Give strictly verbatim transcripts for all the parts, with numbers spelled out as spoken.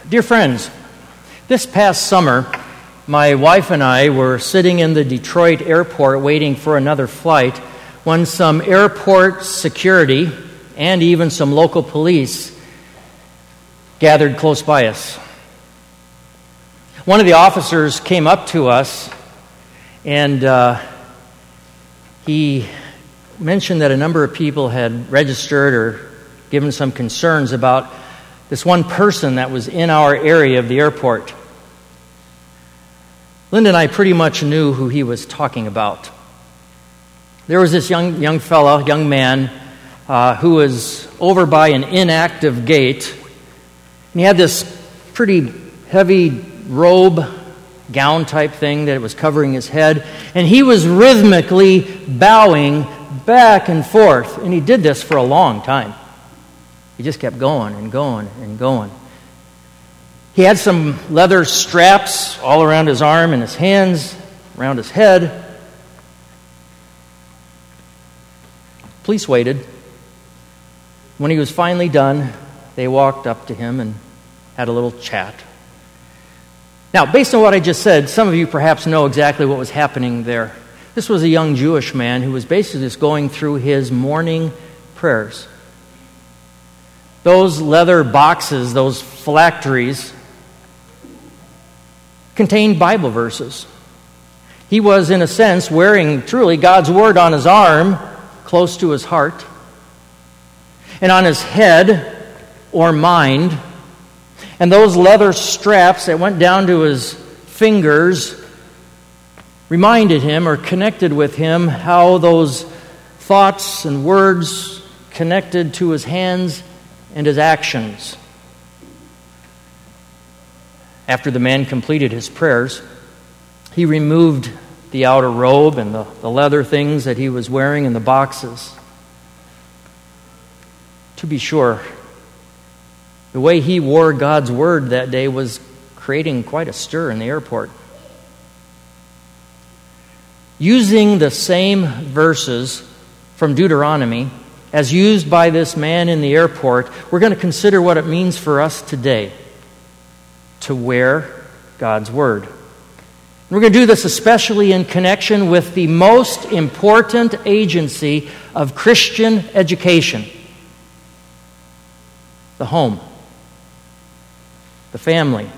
Dear friends, this past summer, my wife and I were sitting in the Detroit airport waiting for another flight when some airport security and even some local police gathered close by us. One of the officers came up to us and uh, he mentioned that a number of people had registered or given some concerns about this one person that was in our area of the airport. Linda and I pretty much knew who he was talking about. There was this young young fella, young man, uh, who was over by an inactive gate, and he had this pretty heavy robe, gown type thing that was covering his head, and he was rhythmically bowing back and forth, and he did this for a long time. He just kept going and going and going. He had some leather straps all around his arm and his hands, around his head. Police waited. When he was finally done, they walked up to him and had a little chat. Now, based on what I just said, some of you perhaps know exactly what was happening there. This was a young Jewish man who was basically just going through his morning prayers. Those leather boxes, those phylacteries, contained Bible verses. He was, in a sense, wearing truly God's Word on his arm, close to his heart, and on his head or mind. And those leather straps that went down to his fingers reminded him or connected with him how those thoughts and words connected to his hands and his actions. After the man completed his prayers, he removed the outer robe and the, the leather things that he was wearing in the boxes. To be sure, the way he wore God's Word that day was creating quite a stir in the airport. Using the same verses from Deuteronomy as used by this man in the airport, we're going to consider what it means for us today to wear God's Word. We're going to do this especially in connection with the most important agency of Christian education, the home, the family.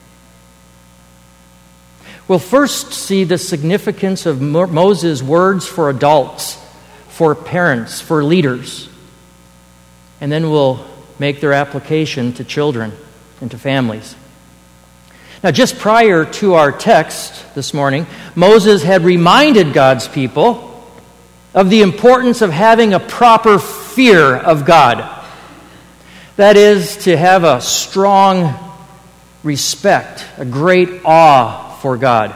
We'll first see the significance of Moses' words for adults, for parents, for leaders. And then we'll make their application to children and to families. Now, just prior to our text this morning, Moses had reminded God's people of the importance of having a proper fear of God. That is, to have a strong respect, a great awe for God.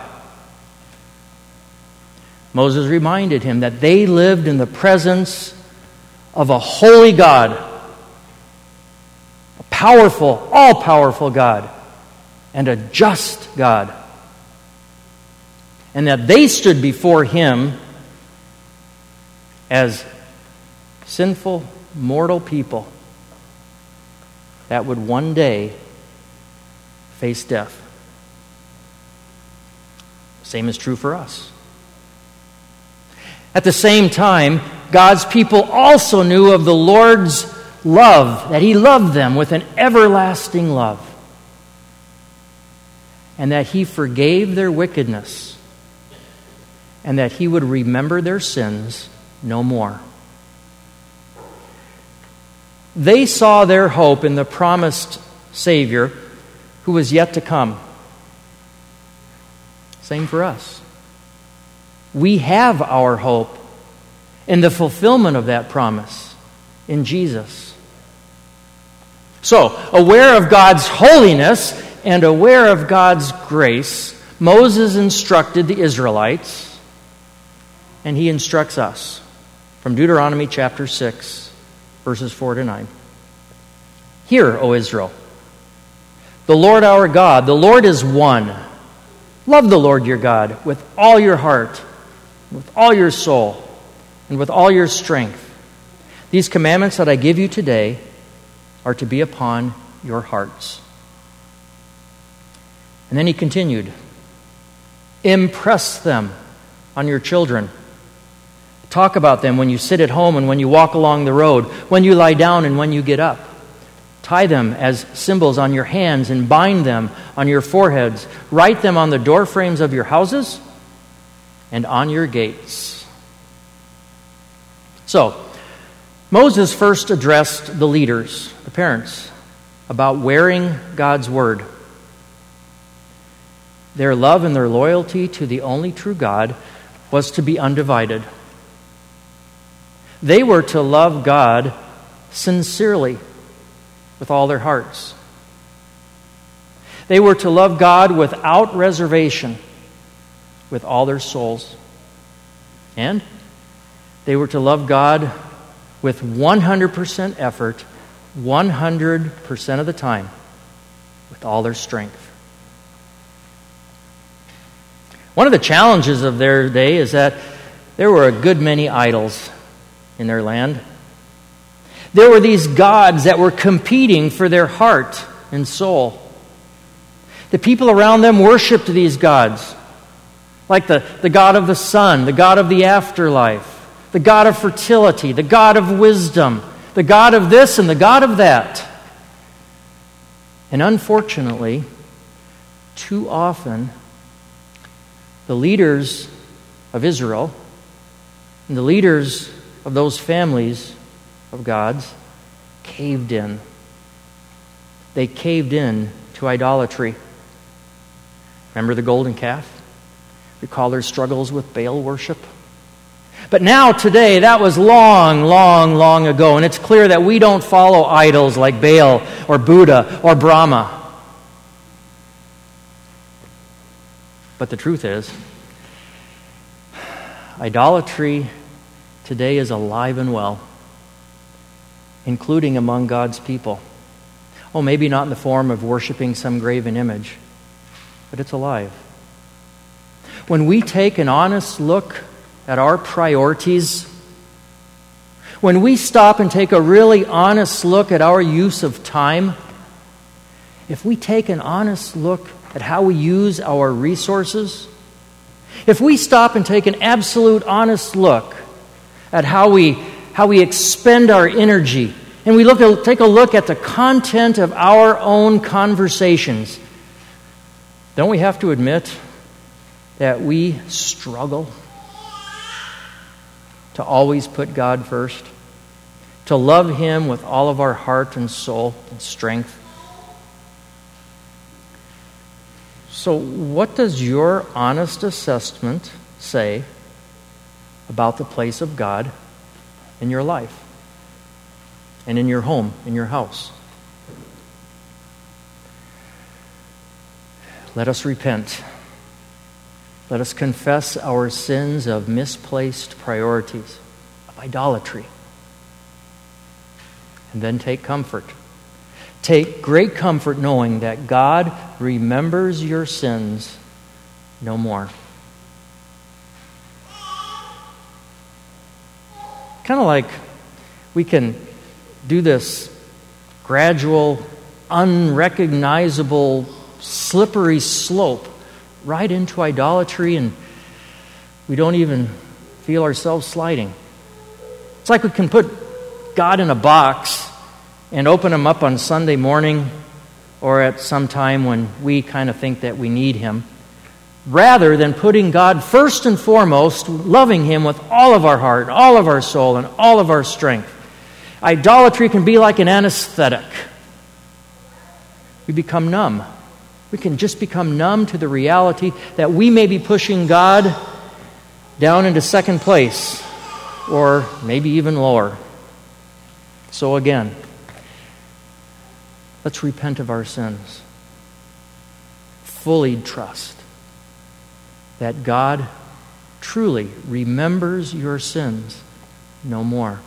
Moses reminded him that they lived in the presence of a holy God, a powerful, all-powerful God, and a just God. And that they stood before Him as sinful, mortal people that would one day face death. Same is true for us. At the same time, God's people also knew of the Lord's love, that He loved them with an everlasting love, and that He forgave their wickedness, and that He would remember their sins no more. They saw their hope in the promised Savior who was yet to come. Same for us. We have our hope in the fulfillment of that promise in Jesus. So, aware of God's holiness and aware of God's grace, Moses instructed the Israelites, and he instructs us from Deuteronomy chapter six, verses four to nine. Hear, O Israel, the Lord our God, the Lord is one. Love the Lord your God with all your heart, with all your soul, and with all your strength. These commandments that I give you today are to be upon your hearts. And then he continued, impress them on your children. Talk about them when you sit at home and when you walk along the road, when you lie down and when you get up. Tie them as symbols on your hands and bind them on your foreheads. Write them on the doorframes of your houses and on your gates. So, Moses first addressed the leaders, the parents, about wearing God's word. Their love and their loyalty to the only true God was to be undivided. They were to love God sincerely with all their hearts. They were to love God without reservation with all their souls. And they were to love God with one hundred percent effort, one hundred percent of the time, with all their strength. One of the challenges of their day is that there were a good many idols in their land. There were these gods that were competing for their heart and soul. The people around them worshipped these gods, like the, the god of the sun, the god of the afterlife, the god of fertility, the god of wisdom, the god of this and the god of that. And unfortunately, too often, the leaders of Israel and the leaders of those families of God's caved in. They caved in to idolatry. Remember the golden calf? Recall their struggles with Baal worship? But now, today, that was long, long, long ago, and it's clear that we don't follow idols like Baal or Buddha or Brahma. But the truth is, idolatry today is alive and well, including among God's people. Oh, maybe not in the form of worshiping some graven image, but it's alive. When we take an honest look at our priorities, when we stop and take a really honest look at our use of time, if we take an honest look at how we use our resources, if we stop and take an absolute honest look at how we how we expend our energy, and we look at, take a look at the content of our own conversations, don't we have to admit that we struggle to always put God first, to love Him with all of our heart and soul and strength? So what does your honest assessment say about the place of God in your life and in your home, in your house? Let us repent. Let us confess our sins of misplaced priorities, of idolatry, and then take comfort. Take great comfort knowing that God remembers your sins no more. Kind of like we can do this gradual, unrecognizable, slippery slope right into idolatry, and we don't even feel ourselves sliding. It's like we can put God in a box and open Him up on Sunday morning or at some time when we kind of think that we need Him, rather than putting God first and foremost, loving Him with all of our heart, all of our soul, and all of our strength. Idolatry can be like an anesthetic. We become numb. We can just become numb to the reality that we may be pushing God down into second place, or maybe even lower. So again, let's repent of our sins. Fully trust that God truly remembers your sins no more.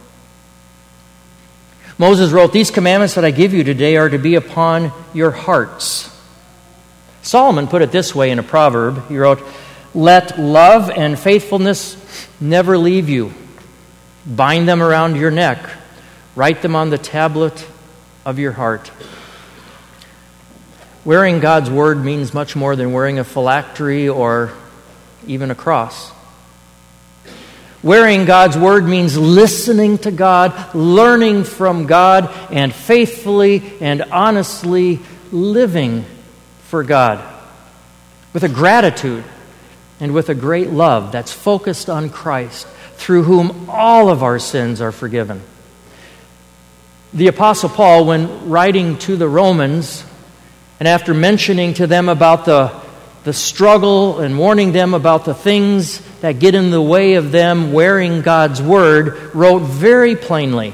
Moses wrote, "These commandments that I give you today are to be upon your hearts." Solomon put it this way in a proverb. He wrote, "Let love and faithfulness never leave you. Bind them around your neck. Write them on the tablet of your heart." wearing God's Word means much more than wearing a phylactery or even a cross. Wearing God's Word means listening to God, learning from God, and faithfully and honestly living for God with a gratitude and with a great love that's focused on Christ, through whom all of our sins are forgiven. The Apostle Paul, when writing to the Romans, and after mentioning to them about the, the struggle and warning them about the things that get in the way of them wearing God's Word, wrote very plainly,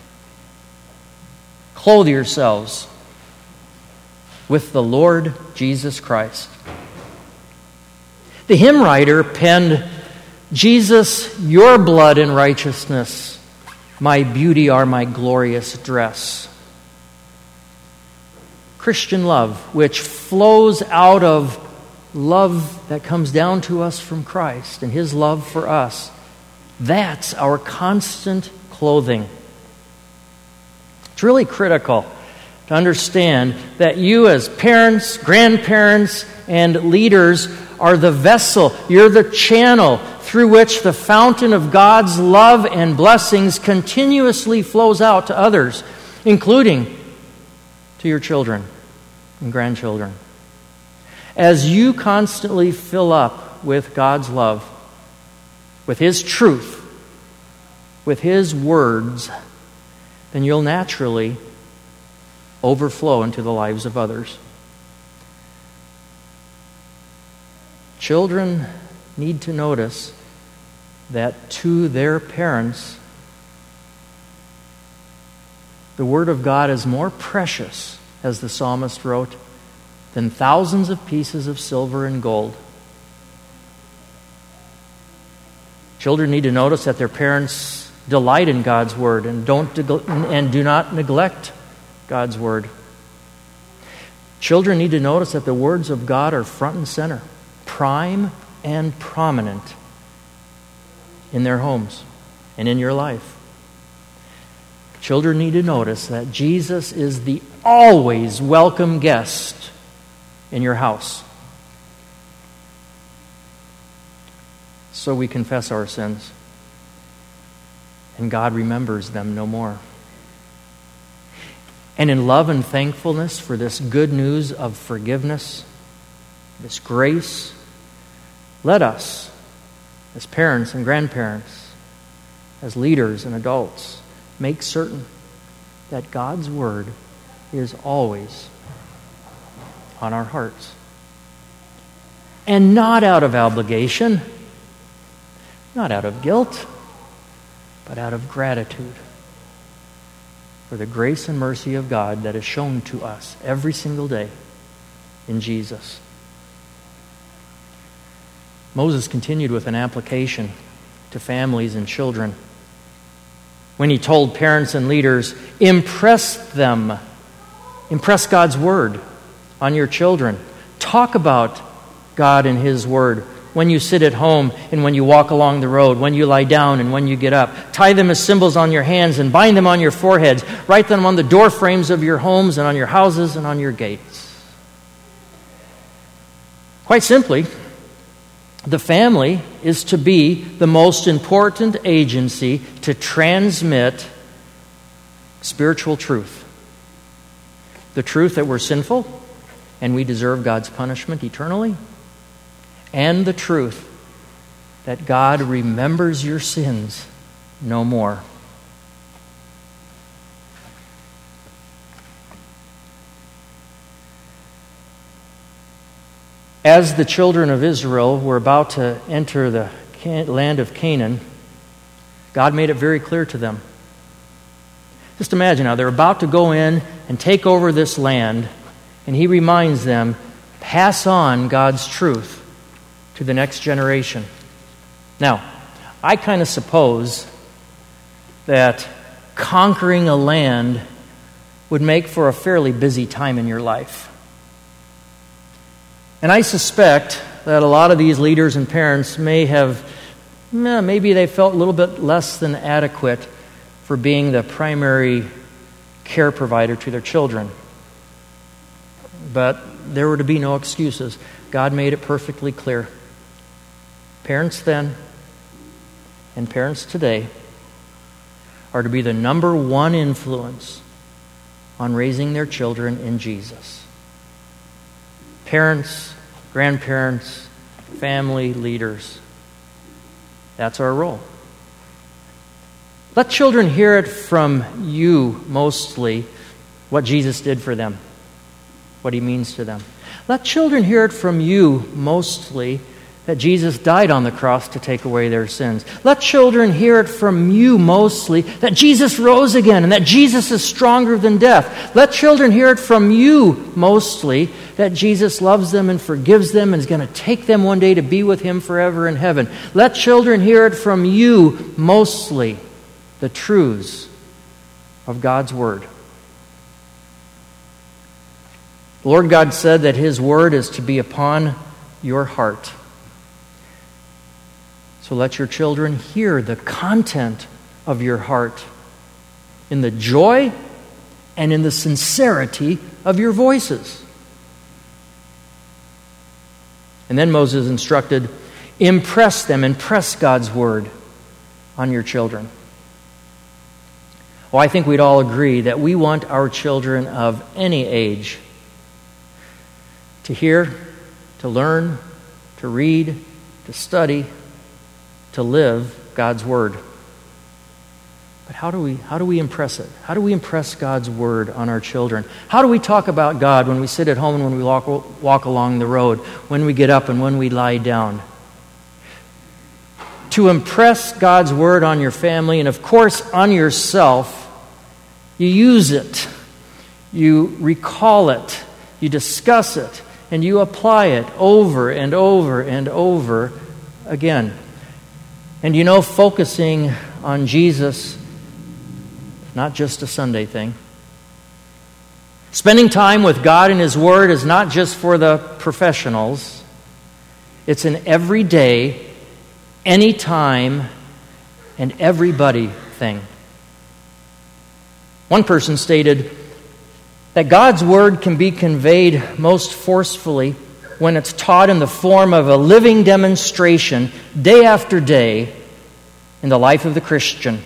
"Clothe yourselves with the Lord Jesus Christ." The hymn writer penned, "Jesus, your blood and righteousness, my beauty are my glorious dress." Christian love, which flows out of love that comes down to us from Christ and His love for us, that's our constant clothing. It's really critical to understand that you as parents, grandparents, and leaders are the vessel, you're the channel through which the fountain of God's love and blessings continuously flows out to others, including to your children and grandchildren. As you constantly fill up with God's love, with His truth, with His words, then you'll naturally overflow into the lives of others. Children need to notice that to their parents, the Word of God is more precious, as the psalmist wrote, than thousands of pieces of silver and gold. Children need to notice that their parents delight in God's Word and don't and do not neglect God's Word. Children need to notice that the words of God are front and center, prime and prominent in their homes and in your life. Children need to notice that Jesus is the always welcome guest in your house. So we confess our sins, and God remembers them no more. And in love and thankfulness for this good news of forgiveness, this grace, let us, as parents and grandparents, as leaders and adults, make certain that God's Word is always on our hearts. And not out of obligation, not out of guilt, but out of gratitude for the grace and mercy of God that is shown to us every single day in Jesus. Moses continued with an application to families and children when he told parents and leaders, impress them, impress God's Word on your children. Talk about God and His Word when you sit at home and when you walk along the road, when you lie down and when you get up. Tie them as symbols on your hands and bind them on your foreheads. Write them on the door frames of your homes and on your houses and on your gates. Quite simply, the family is to be the most important agency to transmit spiritual truth. The truth that we're sinful and we deserve God's punishment eternally, and the truth that God remembers your sins no more. As the children of Israel were about to enter the land of Canaan, God made it very clear to them. Just imagine now, they're about to go in and take over this land, and He reminds them, pass on God's truth to the next generation. Now, I kind of suppose that conquering a land would make for a fairly busy time in your life. And I suspect that a lot of these leaders and parents may have, eh, maybe they felt a little bit less than adequate for being the primary care provider to their children. but there were to be no excuses. God made it perfectly clear. Parents then and parents today are to be the number one influence on raising their children in Jesus. Parents, grandparents, family leaders, that's our role. Let children hear it from you mostly what Jesus did for them, what He means to them. Let children hear it from you mostly that Jesus died on the cross to take away their sins. Let children hear it from you mostly that Jesus rose again and that Jesus is stronger than death. Let children hear it from you mostly that Jesus loves them and forgives them and is going to take them one day to be with Him forever in heaven. Let children hear it from you mostly the truths of God's Word. The Lord God said that His Word is to be upon your heart. So let your children hear the content of your heart in the joy and in the sincerity of your voices. And then Moses instructed, impress them, impress God's Word on your children. Well, I think we'd all agree that we want our children of any age to hear, to learn, to read, to study, to live God's Word. But how do we how do we impress it? How do we impress God's Word on our children? How do we talk about God when we sit at home and when we walk, walk along the road, when we get up and when we lie down? To impress God's Word on your family and, of course, on yourself, you use it, you recall it, you discuss it, and you apply it over and over and over again. And you know, focusing on Jesus, not just a Sunday thing. Spending time with God and His Word is not just for the professionals. It's an everyday, anytime, and everybody thing. One person stated that God's Word can be conveyed most forcefully when it's taught in the form of a living demonstration day after day in the life of the Christian.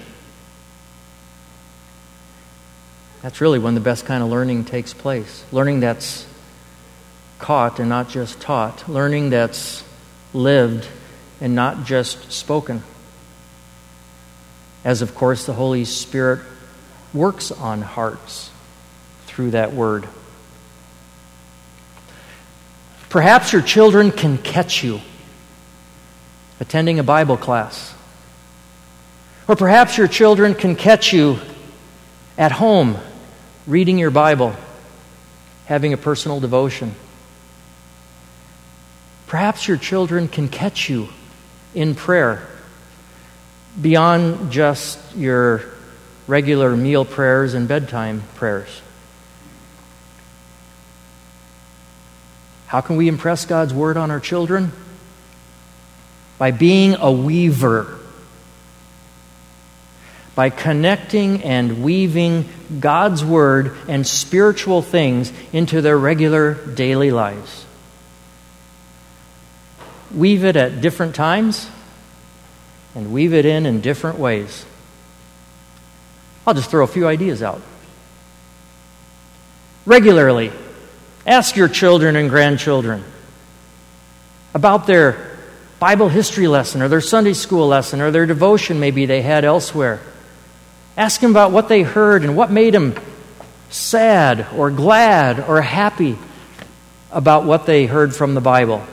That's really when the best kind of learning takes place. Learning that's caught and not just taught. Learning that's lived and not just spoken. As, of course, the Holy Spirit works on hearts through that Word. Perhaps your children can catch you attending a Bible class. Or perhaps your children can catch you at home reading your Bible, having a personal devotion. Perhaps your children can catch you in prayer beyond just your regular meal prayers and bedtime prayers. How can we impress God's Word on our children? By being a weaver. By connecting and weaving God's Word and spiritual things into their regular daily lives. Weave it at different times and weave it in in different ways. I'll just throw a few ideas out. Regularly, ask your children and grandchildren about their Bible history lesson or their Sunday school lesson or their devotion maybe they had elsewhere. Ask them about what they heard and what made them sad or glad or happy about what they heard from the Bible.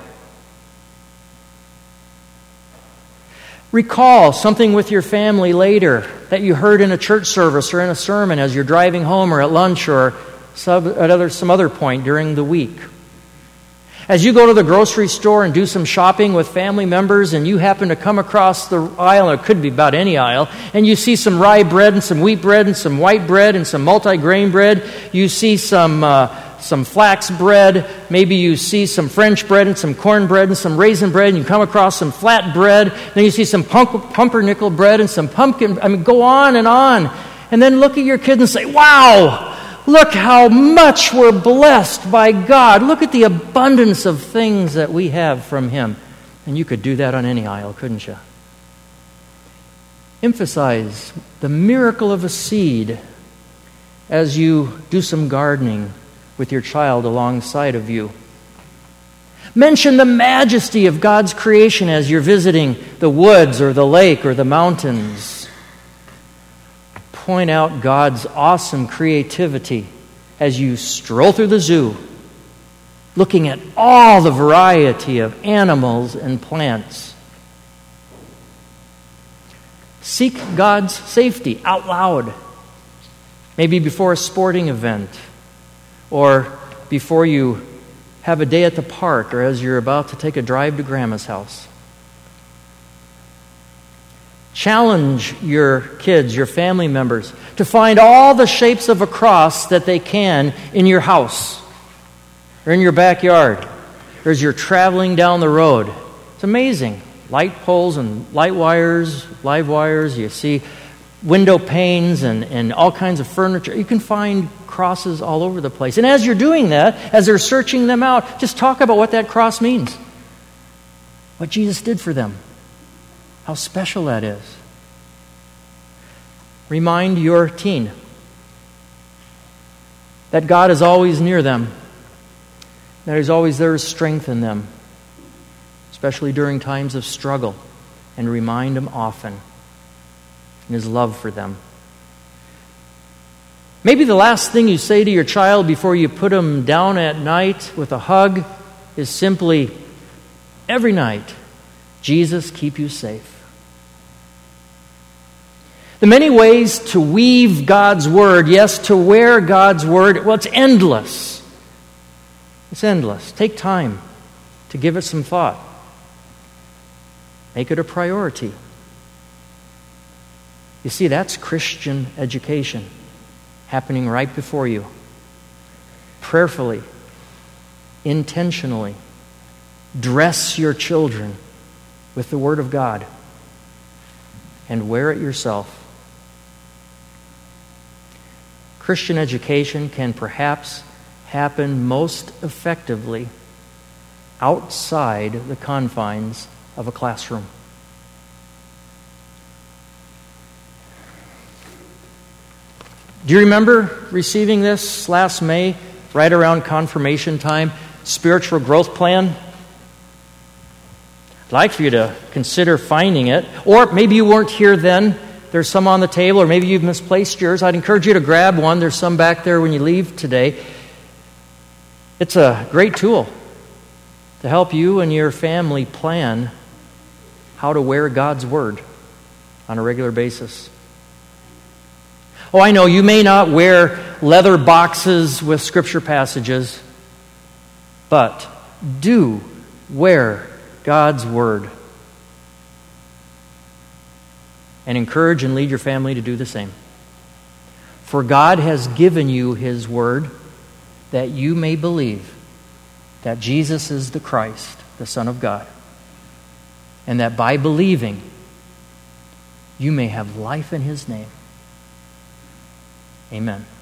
Recall something with your family later that you heard in a church service or in a sermon as you're driving home or at lunch or some at other, some other point during the week. As you go to the grocery store and do some shopping with family members and you happen to come across the aisle, or it could be about any aisle, and you see some rye bread and some wheat bread and some white bread and some multi-grain bread, you see some uh, some flax bread, maybe you see some French bread and some corn bread and some raisin bread, and you come across some flat bread, then you see some pump, pumpernickel bread and some pumpkin, I mean, go on and on. And then look at your kids and say, wow, Look how much we're blessed by God. Look at the abundance of things that we have from Him. And you could do that on any aisle, couldn't you? Emphasize the miracle of a seed as you do some gardening with your child alongside of you. Mention the majesty of God's creation as you're visiting the woods or the lake or the mountains. Point out God's awesome creativity as you stroll through the zoo, looking at all the variety of animals and plants. Seek God's safety out loud, maybe before a sporting event or before you have a day at the park or as you're about to take a drive to Grandma's house. Challenge your kids, your family members, to find all the shapes of a cross that they can in your house or in your backyard or as you're traveling down the road. It's amazing. Light poles and light wires, live wires. You see window panes and, and all kinds of furniture. You can find crosses all over the place. And as you're doing that, as they're searching them out, just talk about what that cross means. What Jesus did for them. How special that is. Remind your teen that God is always near them, that He's always there to strengthen them, especially during times of struggle, and remind them often in His love for them. Maybe the last thing you say to your child before you put them down at night with a hug is simply, every night, Jesus, keep you safe. The many ways to weave God's Word, yes, to wear God's Word, well, it's endless. It's endless. Take time to give it some thought. Make it a priority. You see, that's Christian education happening right before you. Prayerfully, intentionally, dress your children with the Word of God and wear it yourself. Christian education can perhaps happen most effectively outside the confines of a classroom. Do you remember receiving this last May, right around confirmation time, spiritual growth plan? I'd like for you to consider finding it. Or maybe you weren't here then. There's some on the table, or maybe you've misplaced yours. I'd encourage you to grab one. There's some back there when you leave today. It's a great tool to help you and your family plan how to wear God's Word on a regular basis. Oh, I know you may not wear leather boxes with scripture passages, but do wear God's Word. And encourage and lead your family to do the same. For God has given you His Word that you may believe that Jesus is the Christ, the Son of God, and that by believing you may have life in His name. Amen.